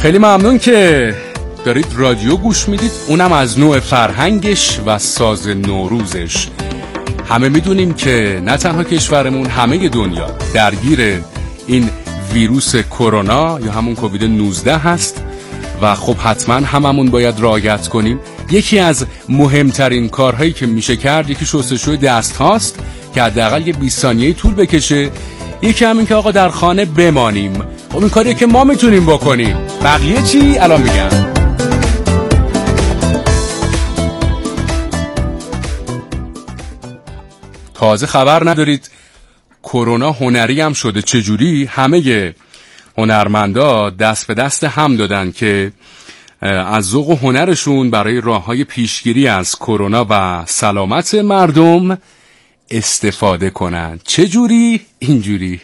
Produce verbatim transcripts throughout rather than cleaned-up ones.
خیلی ممنون که دارید رادیو گوش میدید، اونم از نوع فرهنگش و ساز نوروزش. همه میدونیم که نه تنها کشورمون، همه دنیا درگیر این ویروس کرونا یا همون کووید نوزده هست و خب حتما هممون باید رعایت کنیم. یکی از مهمترین کارهایی که میشه کرد یکی شستشوی دست هاست که حداقل یه بیست ثانیه طول بکشه. یکی همین که آقا در خانه بمانیم. خب این کاریه که ما میتونیم بکنیم. بقیه چی؟ الان میگم. تازه خبر ندارید کرونا هنری هم شده. چجوری؟ همه هنرمندا دست به دست هم دادن که از ذوق و هنرشون برای راه‌های پیشگیری از کرونا و سلامت مردم استفاده کنن. چجوری؟ اینجوری.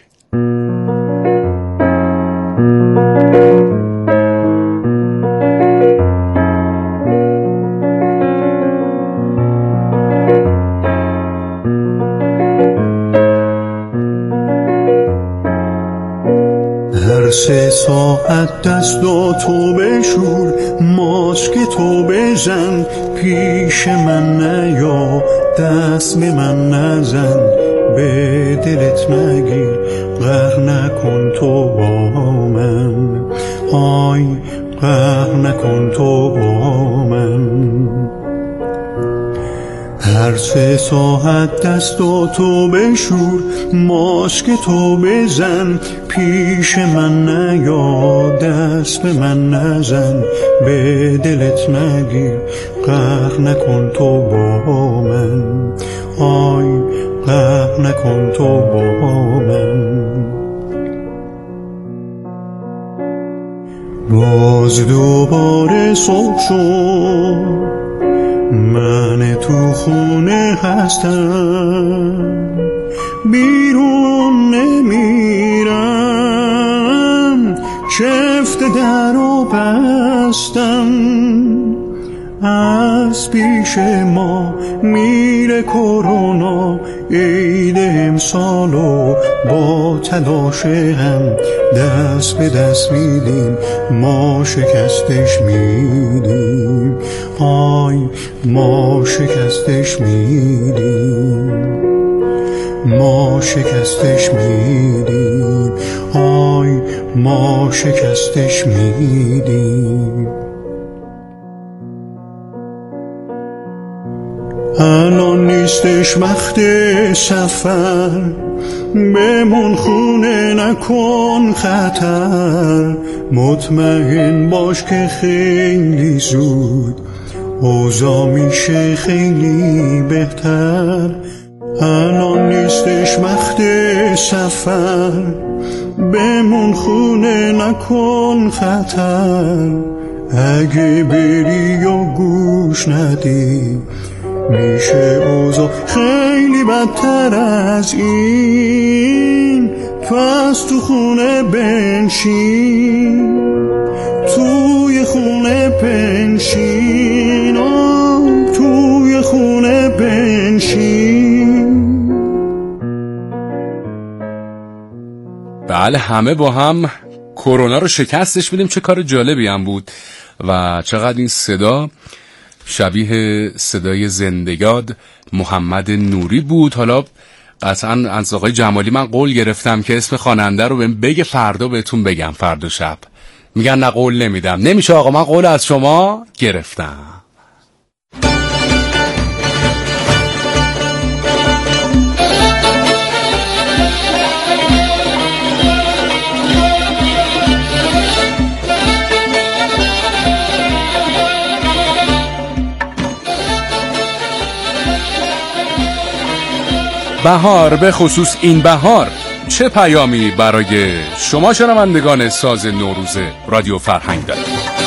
هر سه ساعت دست و تو بشور، ماسک تو بزن، پیش من نیا، دست به من نزن، به دلت نگیر، قهر نکن تو با من، آی قهر نکن تو با من. هر سه ساعت دست و تو بشور، ماسک تو بزن، پیش من نیا، دست به من نزن، به دلت نگیر، قهر نکن تو با من، آی قهر نکن تو با من. باز دوباره صبح شد، من تو خونه هستم، بیرون نمیرم، چفت در و بستم، از پیش ما میره کرونا، عید امسالو با تلاش هم دست به دست میدیم، ما شکستش میدیم، آی ما شکستش میدیم، ما شکستش میدیم، آی ما شکستش میدیم. الان نیستش وقت سفر، بمون خونه نکن خطر، مطمئن باش که خیلی زود اوضاع میشه خیلی بهتر. الان نیستش وقت سفر، بمون خونه نکن خطر، اگه بری و گوش ندی میشه اوضاع خیلی بدتر از این. پس تو خونه بنشین، توی خونه بنشین، آه توی خونه بنشین. بله همه با هم کرونا رو شکستش میدیم. چه کار جالبی هم بود و چقدر این صدا شبیه صدای زنده‌یاد محمد نوری بود. حالا قطعا از آقای جمالی من قول گرفتم که اسم خواننده رو بهم بگه، فردا بهتون بگم. فردا شب میگن نه قول نمیدم. نمیشه آقا، من قول از شما گرفتم. بهار، به خصوص این بهار، چه پیامی برای شما شنوندگان ساز نوروز رادیو فرهنگ داره؟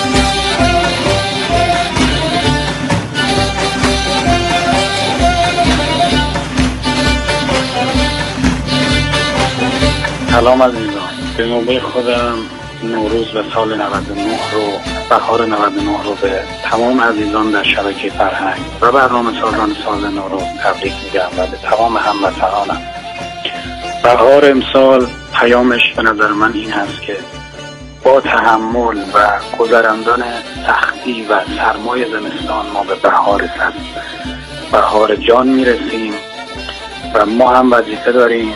سلام عزیزان، به نوبه خودم نوروز و سال نود و نه رو، بهار نود و نه رو به تمام عزیزان در شبکه فرهنگ و برنامه سازان ساز نوروز تبریک میگم و به تمام هموطنانم. بهار امسال پیامش به نظر من این هست که با تحمل و گذراندن سختی و سرمای زمستان ما به بهار سبز، بهار جان میرسیم و ما هم وظیفه داریم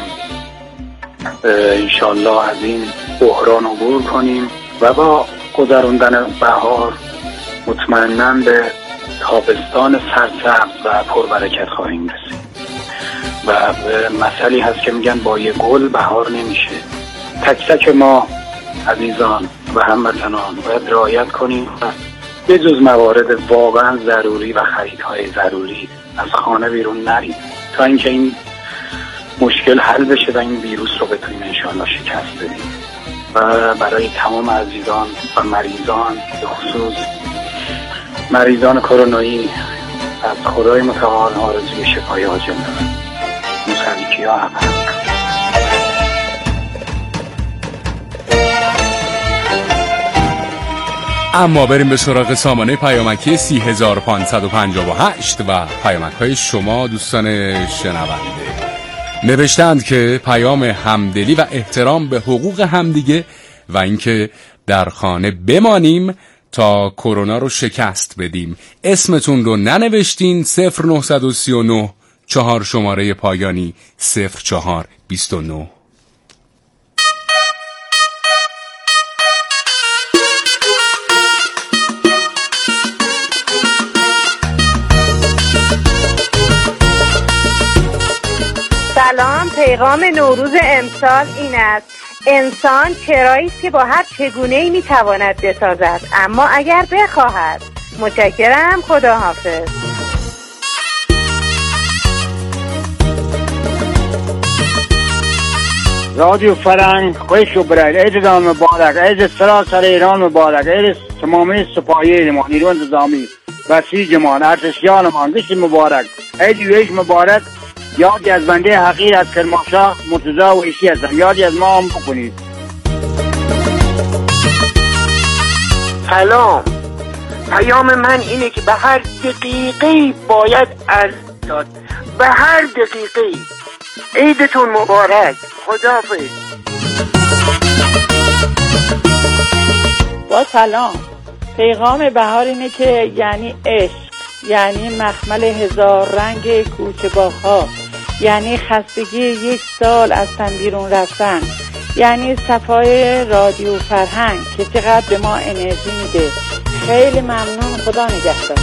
انشالله از این بحران عبور کنیم و با گذراندن بهار مطمئناً به تابستان سرسبز و پربرکت خواهیم رسید. و مسئله هست که میگن با یه گل بهار نمیشه. تک تک ما عزیزان و هموطنان باید رعایت کنیم و به جز موارد واقعا ضروری و خریدهای ضروری از خانه بیرون نریم تا اینکه این مشکل حل بشه و این ویروس رو بتونیم انشاءالله شکست بدیم. و برای تمام عزیزان و مریضان به خصوص مریضان کرونایی از خدای متعال آرزوی شفای عاجل دارم. موسیقی ها هم اما بریم به سراغ سامانه پیامکی سی هزار و پانصد و پنجاه و هشت و پیامک های شما دوستان شنونده. نوشتند که پیام همدلی و احترام به حقوق همدیگه و اینکه در خانه بمانیم تا کرونا رو شکست بدیم. اسمتون رو ننوشتین. صفر نه سه نه چهار شماره پایانی صفر چهار بیست و نه. سلام، پیغام نوروز امسال این است: انسان چرایی است که با هر چگونه‌ای میتواند بسازد، اما اگر بخواهد. متشکرم، خداحافظ. رادیو فرهنگ خوش و برای عید مبارک، عید سراسر ایران مبارک، عید تمامی سپاهی ما، نیروی انتظامی، بسیج ما، ارتشیان ما، گشت مبارک، عید ویش مبارک. یادی از بنده حقیر از کرمانشاه مرتضی و ایشی هستم، یادی از ما هم بکنید. سلام، پیام من اینه که به هر دقیقه باید ارز داد، به هر دقیقه. عیدتون مبارک، خداحافظ. با سلام، پیغام بهار اینه که یعنی عشق، یعنی مخمل هزار رنگ کوچه باغ‌ها، یعنی خستگی یک سال از تن بیرون رفتن، یعنی صفای رادیو فرهنگ که چقدر به ما انرژی میده. خیلی ممنون، خدا نگهدار.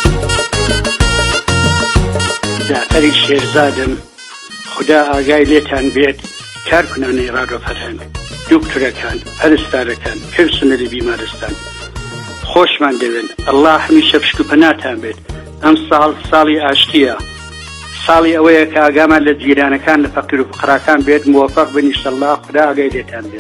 جعفری شیرزادم، خدا آگای لیتان بید کار کنن رادیو فرهنگ، دکترکان، پرستارکان، پرسنل بیمارستان خوشمند بن. الله همیشه بشکو پناتان بید. ام سال سالی آشتیه، سالی اوه که آگامان لجیرانکان لفقیر و فقراکان بید. موفق بن انشالله، خدا آگای لیتان بید.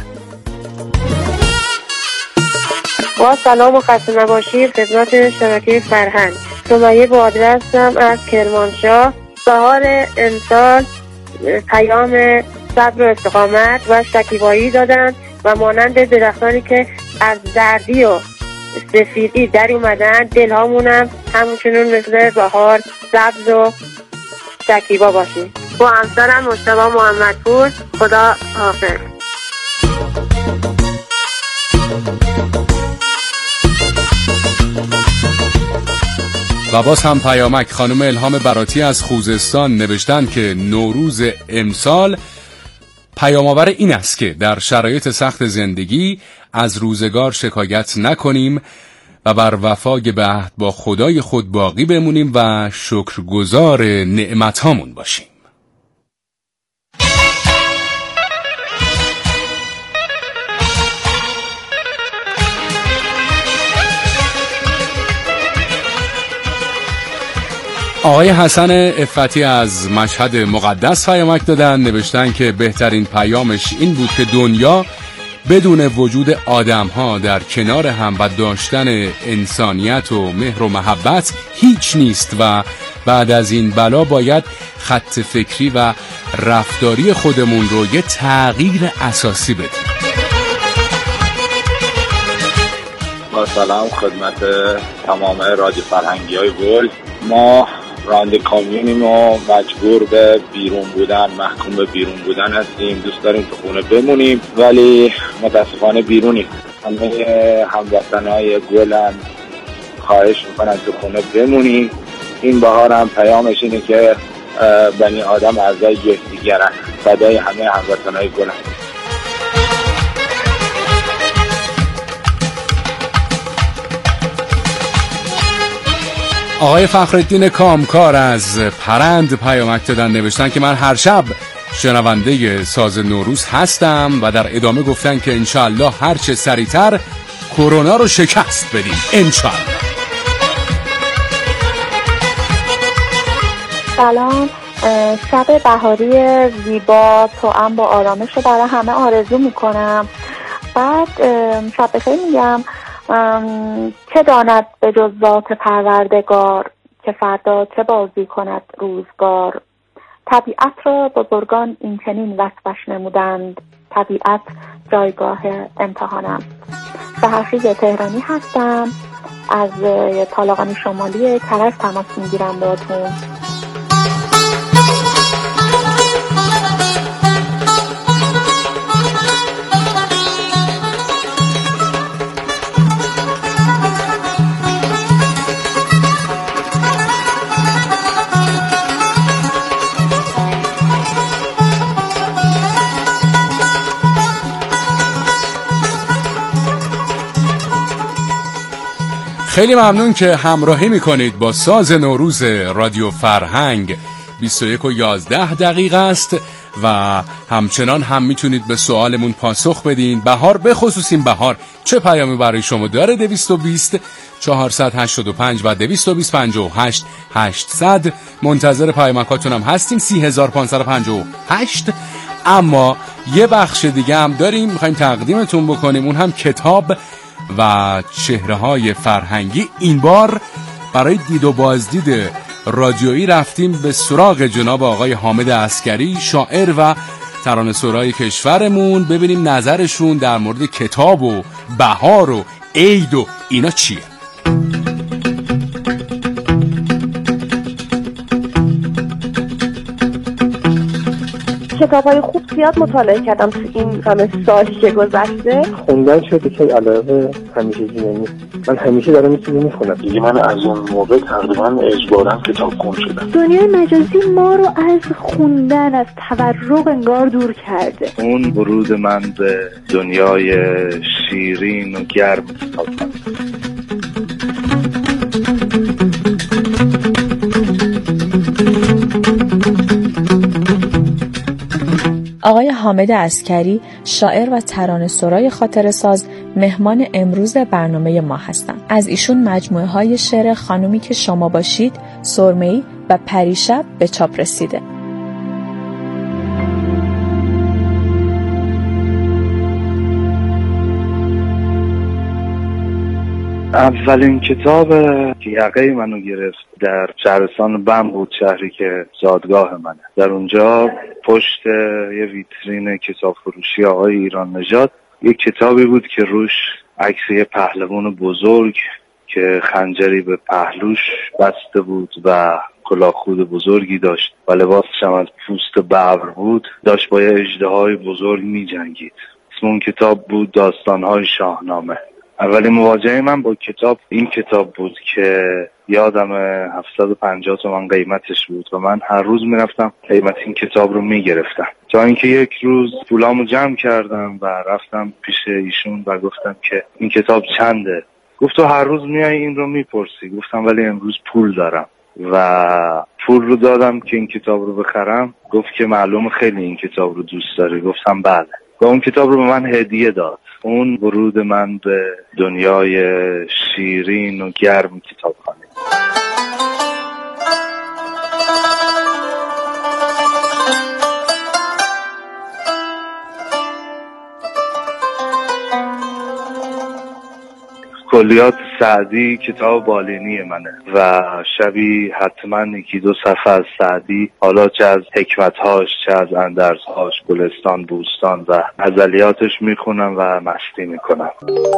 با سلام و خسته نباشید خدمت شبکه فرهنگ. سمیه بادره هستم از کرمانشاه. بهار امسال پیام صبر و استقامت و شکیبایی دادن و مانند درختانی که از زردی و سفیدی در اومدن، دلهامونم همچنون مثل بهار سبز و شکیبا باشیم. با همسرم مصطفی محمدپور. خدا حافظ. و باز هم پیامک خانم الهام براتی از خوزستان نوشتن که نوروز امسال پیام‌آور این است که در شرایط سخت زندگی از روزگار شکایت نکنیم و بر وفای به عهد با خدای خود باقی بمونیم و شکرگزار نعمت‌هامون باشیم. آقای حسن افتی از مشهد مقدس پیامک دادن، نوشتن که بهترین پیامش این بود که دنیا بدون وجود آدم‌ها در کنار هم و داشتن انسانیت و مهر و محبت هیچ نیست و بعد از این بلا باید خط فکری و رفتاری خودمون رو یه تغییر اساسی بدیم. با سلام خدمت تمام رادیو فرهنگی های گل. ما راننده کامیونیم و مجبور به بیرون بودن، محکوم به بیرون بودن هستیم. دوست داریم تو خونه بمونیم ولی متاسفانه بیرونیم. همه هموطنهای گلم خواهش میکنم تو خونه بمونیم. این بهار هم پیامش اینه که بنی آدم اعضای یکدیگرن. فدای همه هموطنهای گلم. آقای فخرالدین کامکار از پرند پیامک دادن، نوشتن که من هر شب شنونده ساز نوروز هستم و در ادامه گفتن که انشالله هر چه سریعتر کرونا رو شکست بدیم انشالله. سلام، شب بهاری زیبا توأم با آرامش رو برای همه آرزو میکنم. بعد شب بخیر میگم. چه داند به جز ذات پروردگار، که فردا چه بازی کند روزگار. طبیعت را بزرگان این چنین وصفش نمودند، طبیعت جایگاه امتحانم. سحرخیز تهرانی هستم، از طالقان شمالی کرج تماس میگیرم باهاتون. خیلی ممنون که همراهی میکنید با ساز نوروز رادیو فرهنگ. بیست و یک و یازده دقیقه است و همچنان هم میتونید به سوالمون پاسخ بدین. بهار، به خصوص این بهار چه پیامی برای شما داره؟ دویست و بیست چهارصد و هشتاد و پنج و دویست و بیست پنجاه و هشت هشتصد. منتظر پیامکاتون هم هستیم. سی هزار و پانصد و پنجاه و هشت. اما یه بخش دیگه هم داریم میخوایم تقدیمتون بکنیم، اون هم کتاب و چهره‌های فرهنگی. این بار برای دید و بازدید رادیویی رفتیم به سراغ جناب آقای حامد عسکری، شاعر و ترانه‌سرای کشورمون، ببینیم نظرشون در مورد کتاب و بهار و عید و اینا چیه. کتابای خوب زیاد مطالعه کردم تو این همه سالی که گذشته. خوندن شده که علاوه همیشگی نمیست. من همیشه دارم این چیزی میخونم دیگه. من از اون موقع تقریبا اجبارا کتاب خون شدم. دنیای مجازی ما رو از خوندن، از تورق انگار دور کرده. اون ورود من به دنیای شیرین و گرم کتاب خواندن. آقای حامد عسکری، شاعر و ترانه‌سرای خاطره‌ساز، مهمان امروز برنامه ما هستند. از ایشون مجموعه های شعر خانومی که شما باشید، سرمه‌ای و پریشب به چاپ رسیده. اولین کتاب که یقه منو گرفت در شهرستان بم بود، شهری که زادگاه منه. در اونجا پشت یه ویترین کتاب فروشی آقای ایران نژاد یک کتابی بود که روش عکس یه پهلوان بزرگ که خنجری به پهلوش بسته بود و کلاهخود بزرگی داشت و لباسش هم از پوست ببر بود، داشت با یه اژدهای بزرگ می جنگید. اسم اون کتاب بود داستان‌های شاهنامه. اولین مواجهه من با کتاب این کتاب بود که یادم هفتصد و پنجاه تومان قیمتش بود و من هر روز میرفتم قیمت این کتاب رو میگرفتم، تا اینکه یک روز پولامو جمع کردم و رفتم پیش ایشون و گفتم که این کتاب چنده؟ گفت تو هر روز میای این رو میپرسی. گفتم ولی امروز پول دارم و پول رو دادم که این کتاب رو بخرم. گفت که معلومه خیلی این کتاب رو دوست داری. گفتم بله. و اون کتاب رو به من هدیه داد. اون ورود من به دنیای شیرین و گرم کتابخانه. کلیات سعدی کتاب بالینی منه و شبی حتما یکی دو صفحه از سعدی، حالا چه از حکمتهاش چه از اندرزهاش، گلستان، بوستان و غزلیاتش میخونم و مستی میکنم.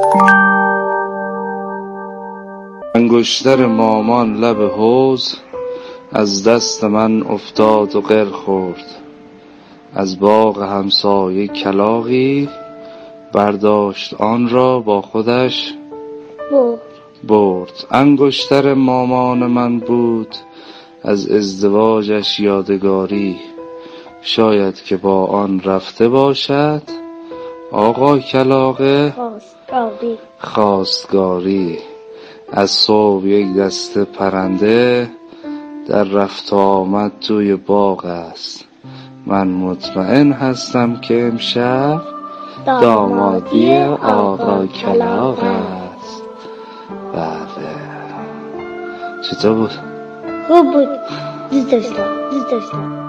انگشتر مامان لب حوض از دست من افتاد و غر خورد، از باغ همسایه کلاغی برداشت آن را با خودش برد. برد انگشتر مامان من بود از ازدواجش یادگاری، شاید که با آن رفته باشد آقا کلاغه خواستگاری. خواستگاری. از صبح یک دسته پرنده در رفت و آمد توی باغ است، من مطمئن هستم که امشب دامادی آقا کلاغ است. بله چطور بود؟ خوب بود. دوست داشتم دوست داشتم.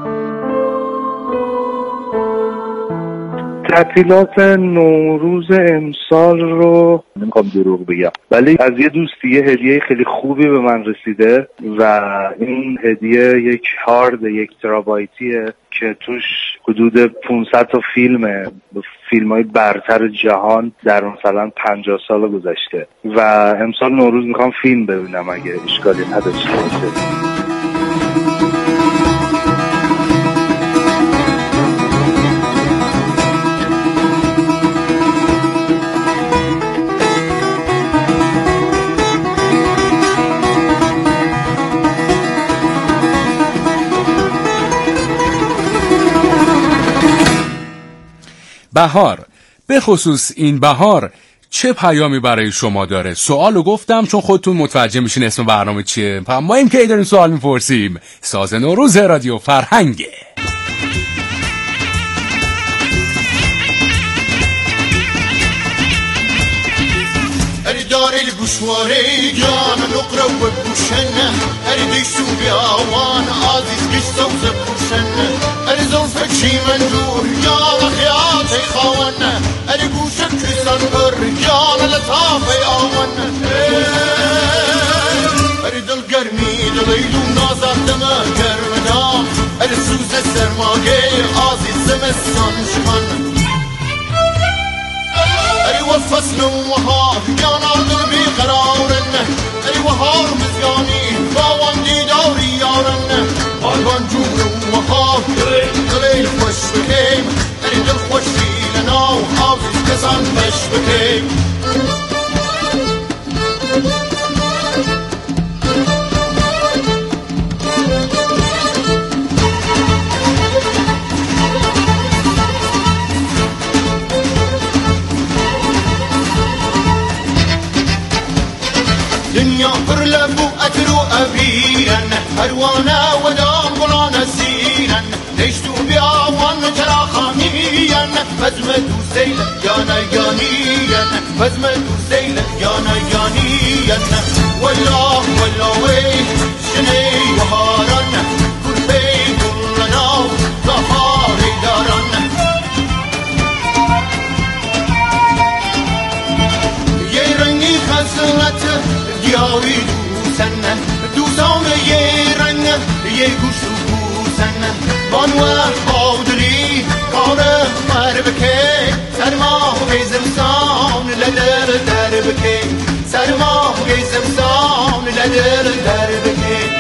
تعطیلات نوروز امسال رو نمیخوام دروغ بگم ولی از یه دوستی یه هدیه خیلی خوبی به من رسیده و این هدیه یک هارد یک ترابایتیه که توش حدود پانصد تا فیلمه، فیلم های برتر جهان در مثلا پنجاه سال گذشته و امسال نوروز میخوام فیلم ببینم اگه اشکالی نداشته باشه. بهار، به خصوص این بهار چه پیامی برای شما داره؟ سوالو گفتم چون خودتون متوجه میشین اسم برنامه چیه. ما این که داریم سوال میپرسیم. ساز نوروز رادیو فرهنگه. اری داری الگوشواره گیان نقره و بوشنه اری دیشو بیاوان عزیز گشت و زبوشنه اری زلفه چی من دور گیان خیاطی خوانه اری گوشه کسان بر گیان لطافه آوانه اری دل گرمی دلیلو نازر دمه گرمدام اری سوز سرماگه عزیز زمستان شمانه اری وفصل وها گیانا دل بی قرارنه اری وهار مزگانی باوان دیداری یارنه آلبان جور وها دلیل خوش بکیم اری دل خوشی لناو عزیز کسان بش بکیم دنیا پر لبو اترو ابیرن اروانه و دام بلان سیرن نشتو بیاوان چرا خامین فزم دو سیل یانا یانین فزم دو سیل یانا یانین والله والله وی شنی وهارن کربی کلنا ظهاری دارن یه رنگی خسلت دیاوی دوسنه دوسان یه رنگ یه گوش و بوسنه بانوه بادری کاره مر بکی سرما بیزم سان لدر در بکی سرما بیزم سان لدر در بکی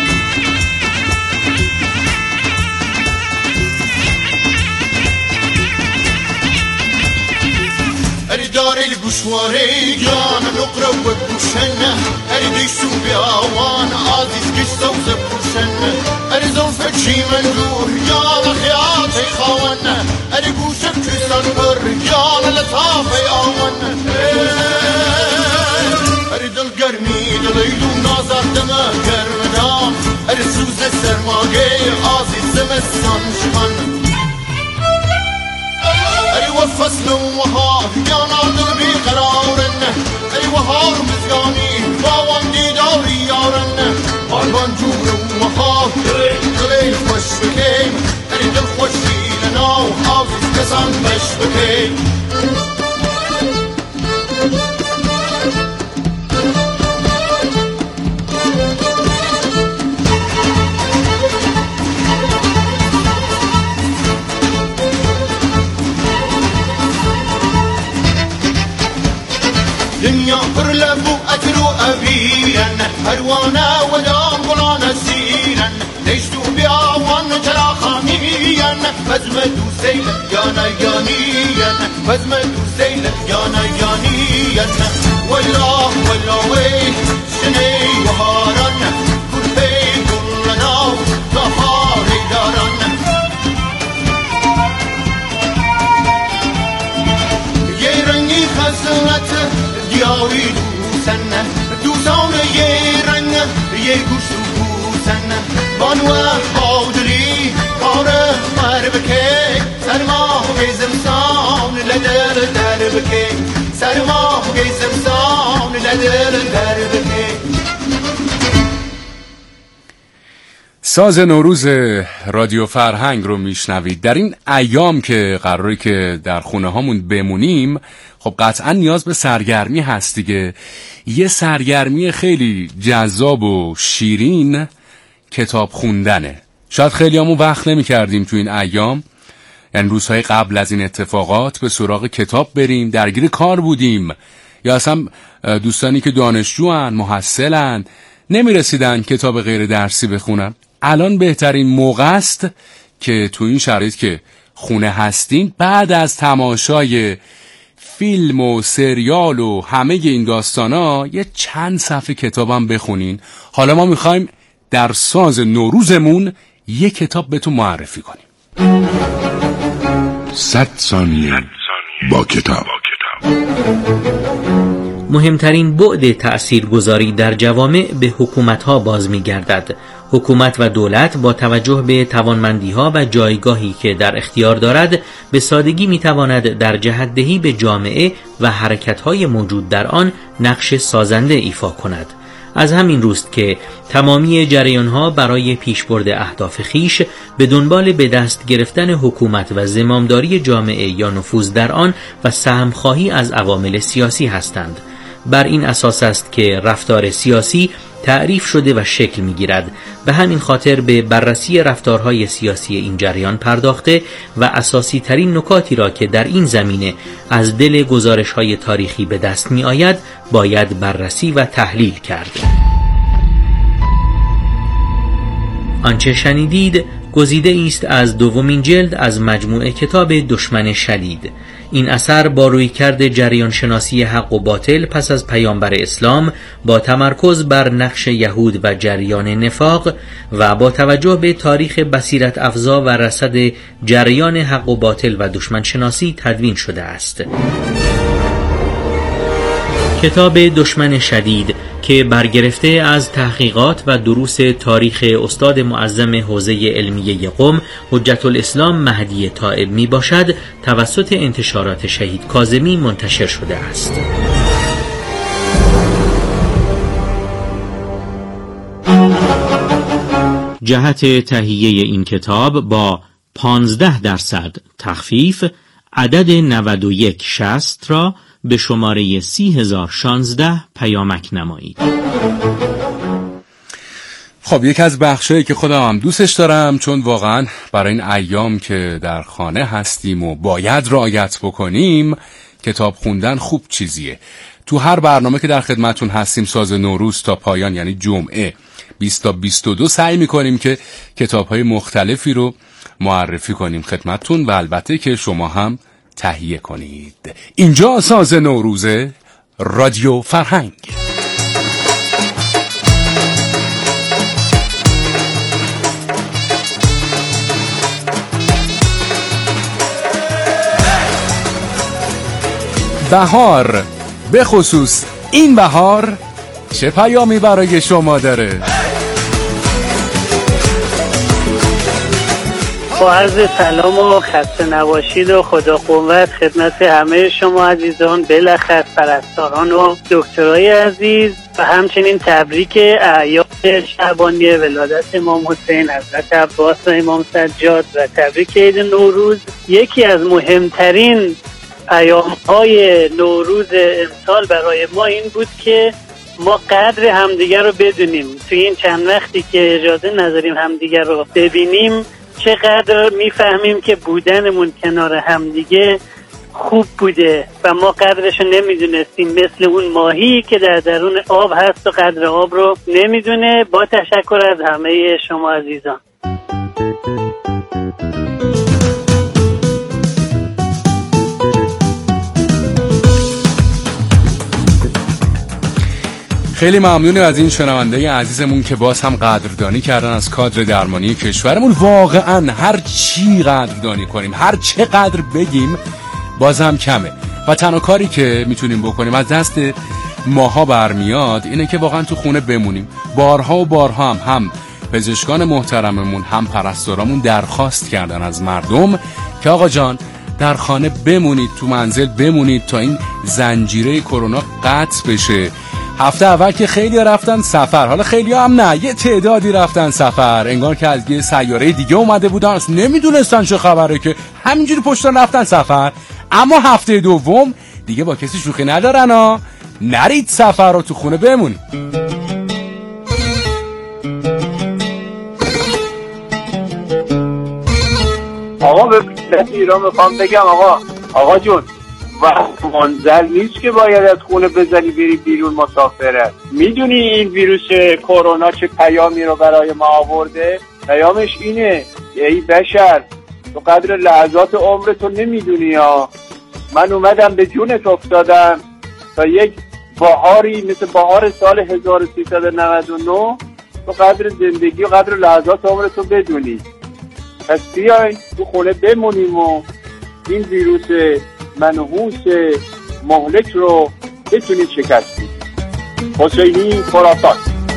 اری داری الگوشواره گیان نقره و بوشنه اری دیشو بیاوان عزیز گشت و زبوشنه اری زلفه چی من دور گیان خیاطی خوانه اری گوشه کسان بر گیان لطافه آوانه اری دل گرمی دلیلو نازر دمه گرمدام اری سوز سرماگه عزیز زمستان شمانه ای وفصل وها گیانا دل بی قرارنه ای وهار مزگانی باوان دیداری یارنه آلبان جور وها دلیل خوش بکیم ای دل خوشی لناو عزیز کسان بش بکیم دنیا پر لبو اترو ابیرن اروانه و دام بلان سیرن نشتو بیاوان چرا خامین فزم دو سیل یانا یانین فزم دو سیل داری دوستن دوستان یه رنگ یه گوشت و بوسن بانو حاضری کاره مر بکه سرما گیزمسان لدر در بکه سرما گیزمسان لدر در بکه. ساز نوروز رادیو فرهنگ رو میشنوید. در این ایام که قراره که در خونه هامون بمونیم، خب قطعا نیاز به سرگرمی هست دیگه. یه سرگرمی خیلی جذاب و شیرین کتاب خوندنه. شاید خیلی همون وقت نمی کردیم تو این ایام، یعنی روزهای قبل از این اتفاقات به سراغ کتاب بریم، درگیر کار بودیم، یا اصلا دوستانی که دانشجوان محصلن نمی رسیدن کتاب غیر درسی بخونن. الان بهترین موقع است که تو این شرایط که خونه هستین، بعد از تماشای فیلم و سریال و همه این داستانا یه چند صفحه کتابم بخونین. حالا ما میخوایم در ساز نوروزمون یه کتاب بهتون معرفی کنیم. صد ثانیه با کتاب. مهمترین بعد تأثیرگذاری در جوامع به حکومت‌ها باز می‌گردد. حکومت و دولت با توجه به توانمندی‌ها و جایگاهی که در اختیار دارد، به سادگی می‌تواند در جهت‌دهی به جامعه و حرکت‌های موجود در آن نقش سازنده ایفا کند. از همین روست که تمامی جریان‌ها برای پیشبرد اهداف خیش به دنبال به دست گرفتن حکومت و زمامداری جامعه یا نفوذ در آن و سهمخواهی از عوامل سیاسی هستند. بر این اساس است که رفتار سیاسی تعریف شده و شکل می‌گیرد. به همین خاطر به بررسی رفتارهای سیاسی این جریان پرداخته و اساسی ترین نکاتی را که در این زمینه از دل گزارش‌های تاریخی به دست می‌آید باید بررسی و تحلیل کرد. آنچه شنیدید گزیده است از دومین جلد از مجموعه کتاب دشمن شدید. این اثر با رویکرد جریان شناسی حق و باطل پس از پیامبر اسلام، با تمرکز بر نقش یهود و جریان نفاق و با توجه به تاریخ بصیرت افزا و رصد جریان حق و باطل و دشمن شناسی تدوین شده است. کتاب دشمن شدید که برگرفته از تحقیقات و دروس تاریخ استاد معظم حوزه علمیه قم حجت الاسلام مهدی طائب می باشد، توسط انتشارات شهید کاظمی منتشر شده است. جهت تهیه این کتاب با پانزده درصد تخفیف عدد نود و یک شصت را به شماره سی هزار و شانزده پیامک نمایید. خب یک از بخشایی که خودم هم دوستش دارم، چون واقعا برای این ایام که در خانه هستیم و باید رعایت بکنیم، کتاب خوندن خوب چیزیه. تو هر برنامه که در خدمتون هستیم ساز نوروز تا پایان، یعنی جمعه بیست تا بیست و دو، سعی میکنیم که کتاب‌های مختلفی رو معرفی کنیم خدمتون و البته که شما هم تهیه کنید. اینجا ساز نوروز رادیو فرهنگ. بهار، به خصوص این بهار، چه پیامی برای شما داره؟ با عرض سلام و خسته نباشید و خدا قوت خدمت همه شما عزیزان، بالاخص پرستاران و دکترای عزیز، و همچنین تبریک اعیاد شعبانی ولادت امام حسین حضرت عباس و امام سجاد و تبریک عید نوروز. یکی از مهمترین ایام‌های نوروز امسال برای ما این بود که ما قدر همدیگر رو بدونیم. توی این چند وقتی که اجازه نداریم همدیگر رو ببینیم، چقدر میفهمیم که بودنمون کنار همدیگه خوب بوده و ما قدرشو نمیدونستیم، مثل اون ماهی که در درون آب هست و قدر آب رو نمیدونه. با تشکر از همه شما عزیزان. خیلی ممنونم از این شنونده عزیزمون که باز هم قدردانی کردن از کادر درمانی کشورمون. واقعا هر چی قدردانی کنیم، هر چه قدر بگیم باز هم کمه و تنها کاری که میتونیم بکنیم از دست ماها برمیاد اینه که واقعا تو خونه بمونیم. بارها و بارها هم هم پزشکان محترممون هم پرستارامون درخواست کردن از مردم که آقا جان در خانه بمونید، تو منزل بمونید تا این زنجیره کرونا قطع بشه. هفته اول که خیلی رفتن سفر، حالا خیلی هم نه، یه تعدادی رفتن سفر، انگار که از یه سیاره دیگه اومده بودن، اصلا نمیدونستن چه خبره که همینجوری پشتن رفتن سفر. اما هفته دوم دیگه با کسی شوخی ندارن ها، نرید سفر رو، تو خونه بمونید. آقا به ایران میخوام بگم آقا آقا جون وقت منزل نیست که باید از خونه بزنی بری بیرون مسافرت. میدونی این ویروس کرونا چه پیامی رو برای ما آورده؟ پیامش اینه ای بشر تو قدر لحظات عمرتو نمیدونی ها. من اومدم به جونت افتادم تا یک بهاری مثل بهار سال هزار و سیصد و نود و نه تو قدر زندگی و قدر لحظات عمرتو بدونی. پس بیاین تو خونه بمونیم و این ویروس منحوس مهلک رو بتونید شکستید. حسینی خراسان.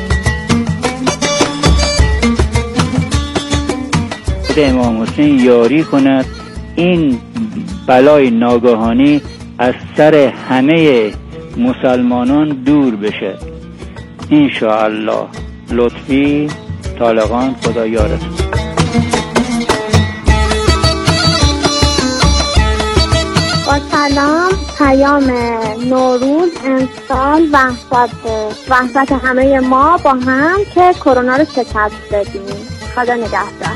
امام حسین یاری کند این بلای ناگهانی از سر همه مسلمانان دور بشه انشاءالله. لطفی طالقان، خدا یارت. با سلام، پیام نوروز امسال وحدت وحدت همه ما با هم که کرونا رو شکست بدیم. خدا نگهدار.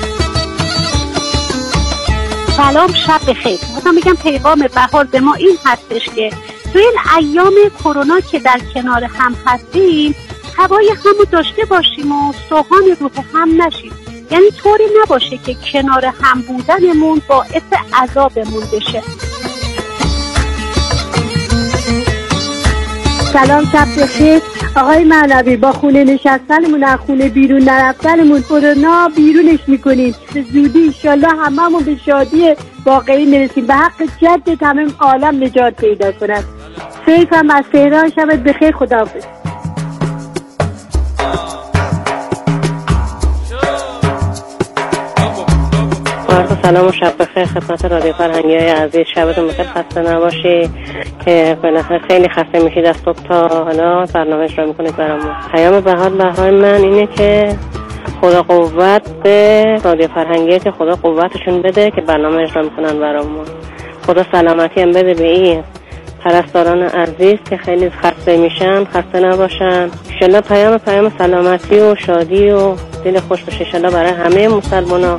سلام، شب بخیر. میخوام بگم پیغام بهار به ما این هستش که تو این ایام کرونا که در کنار هم هستیم هوای همو داشته باشیم و سوهان روح هم نشیم. یعنی طوری نباشه که کنار هم بودنمون باعث عذابمون بشه. سلام، شب بخیر. آقای مولوی، با خونه نشستنمون از خونه بیرون نرفتنمون کرونا بیرونش میکنیم. به زودی انشالله هممون به شادی واقعی میرسیم. به حق جد تمام عالم نجات پیدا کنند. سیف هم از تهران. شبت بخیر. خداحافظ. سلام و شب بخیر خدمت رادیو فرهنگی های عزیز. شبتون بخیر، خسته نباشی که بالاخره خیلی خسته میشید از صبح تا حالا برنامه اجرا میکنید برامون. پیام بهار بهار من اینه که خدا قوت به رادیو فرهنگی، که خدا قوتشون بده که برنامه اجرا میکنن برامون. خدا سلامتی هم بده به این پرستاران عزیز که خیلی خسته میشن، خسته نباشن. انشالله پیام پیام سلامتی و شادی و دل خوش بشه انشالله برای همه مسلمانان.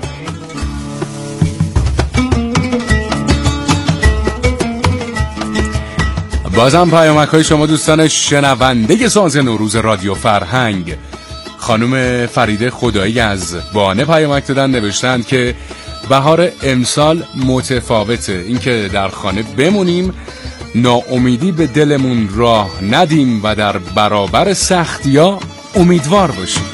بازم پیامک های شما دوستان شنونده ساز نوروز رادیو فرهنگ. خانم فریده خدایی از بانه پیامک دادن، نوشتند که بهار امسال متفاوته، اینکه در خانه بمونیم، ناامیدی به دلمون راه ندیم و در برابر سختی‌ها امیدوار باشیم.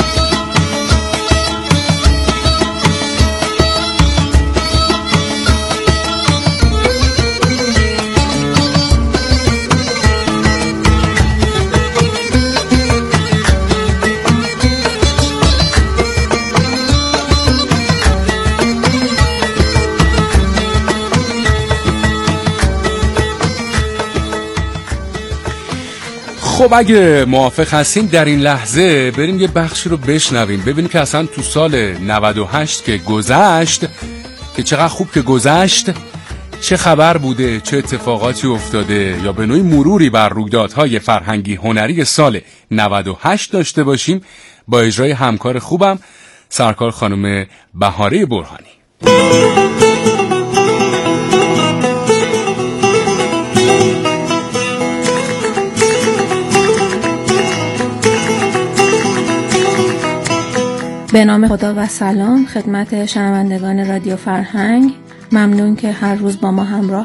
خب اگه موافق هستین در این لحظه بریم یه بخشی رو بشنویم، ببینیم که اصلا تو سال نود و هشت که گذشت، که چقدر خوب که گذشت، چه خبر بوده، چه اتفاقاتی افتاده، یا به نوعی مروری بر رویدادهای فرهنگی هنری سال نود و هشت داشته باشیم با اجرای همکار خوبم سرکار خانم بهاره برهانی. به نام خدا و سلام خدمت شنوندگان رادیو فرهنگ. ممنون که هر روز با ما همراه